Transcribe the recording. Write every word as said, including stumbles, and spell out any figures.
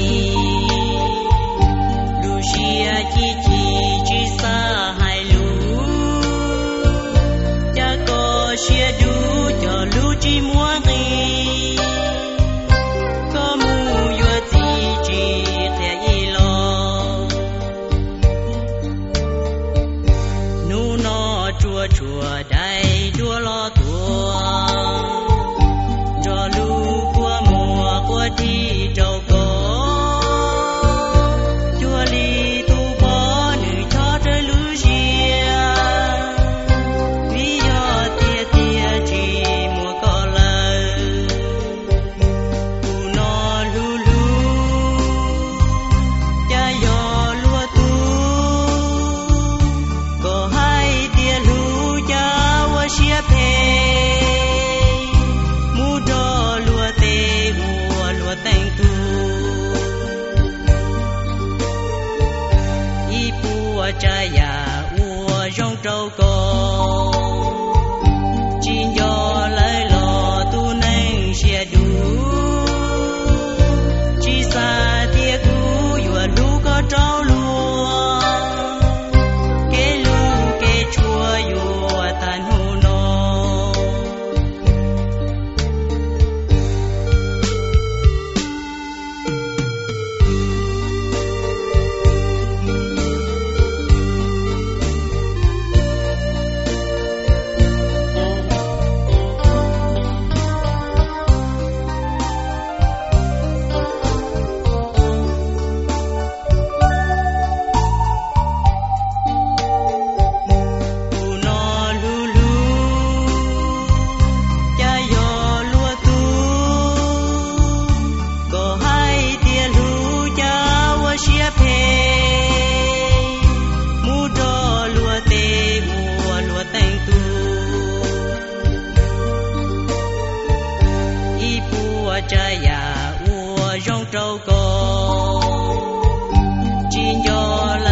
Lucia chi chi chi sa hai lu cha có chia đủ cho lu chi mua đi có mu yo chi chi theo ý lo nu nó chua chua đầy chua lo tua cho lu qua mùa qua đi trâu có chua li tu bỏ nữ cho trời lu chia vì do tia tia chỉ mùa có lời tu nó lu lu cha yo lúa tu có hai tia lu cha wa chia pe mu do lúa tê mùa lúa teng tu y bùa cha ya ua rong trâu co chín gió lấy lò tu neng chia đủ chỉ xa tia cú yua lu có trâu lúa cái lu cái chua yua tan hu no tu nó lu lu cha yo lúa tu có hai tia lu cha wa chia pe mu do lúa tê mùa lúa teng tu y bùa cha ya ua rong trâu co chín gió